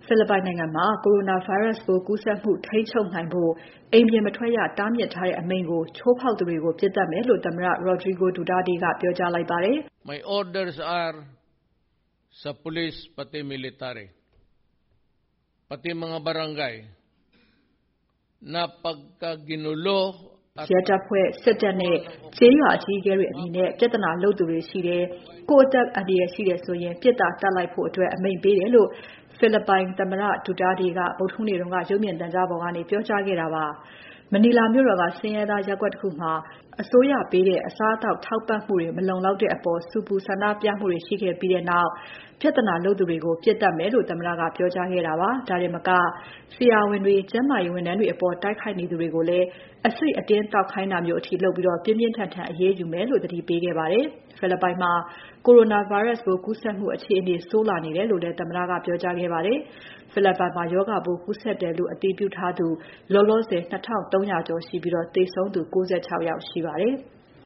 ဖိလစ်ပိုင်နိုင်ငံမှာ coronavirus ပိုးကူးစက်မှုထိန်းချုပ်နိုင်ဖို့ အိမ်ပြင်မထွက်ရတားမြစ်ထားတဲ့အမိန့်ကို ချိုးဖောက်သူတွေကို ပစ်သတ်မယ်လို့ သမ္မတ Rodrigo Duterte ကပြောကြားလိုက်ပါတယ်။ My orders are sa pulis pati military, pati mga barangay na pagka ginulo ရဲတပ်ဖွဲ့၊ စစ်တပ်နဲ့ကျေးရွာအကြီးအကဲတွေအနေနဲ့ပြဿနာလုပ်သူတွေရှိတယ်။ ကိုယ့်အသက်အန္တရာယ်ရှိတယ်ဆိုရင် ပစ်တာတတ်လိုက်ဖို့ အမိန့်ပေးတယ်လို့ ဖိလစ်ပိုင်သမ္မတ Duterte ကဗုဒ္ဓဟူးနေ့က ရုပ်မြင်သံကြားပေါ်ကနေပြောကြားခဲ့တာပါ။ မနီလာမြို့တော်က ဆင်းရဲသားရပ်ကွက်တခုမှာ အစိုးရပေးတဲ့အစားအသောက်ထောက်ပံ့မှုတွေ မလုံလောက်တဲ့အပေါ် ဆူပူဆန္ဒပြမှုတွေရှိခဲ့ပြီးနောက် ပြဿနာလုပ်သူတွေကို ပစ်သတ်မယ်လို့ သမ္မတကပြောကြားခဲ့တာပါ။ ဒါတင်မက ဆရာဝန်တွေ၊ ကျန်းမာရေးဝန်ထမ်းတွေအပေါ် တိုက်ခိုက်နေသူတွေကိုလည်း အဆိပ်အတင်းသောက်ခိုင်းတာမျိုးအထိလုပ်ပြီး ပြင်းပြင်းထန်ထန်အရေးယူမယ်လို့ သတိပေးခဲ့ပါတယ်။ ဖိလစ်ပိုင်မှာ coronavirus ပိုးကူးစက်မှုအခြေအနေဆိုးလာနေတယ်လို့လည်း သမ္မတကပြောကြားခဲ့ပါတယ်။ ဖိလစ်ပိုင်မှာ ရောဂါပိုးကူးစက်တယ်လို့ အတည်ပြုထားသူ လောလောဆယ် ၂,၃၀၀ ကျော်ရှိပြီး သေဆုံးသူ ၉၆ ယောက်ရှိပါတယ်။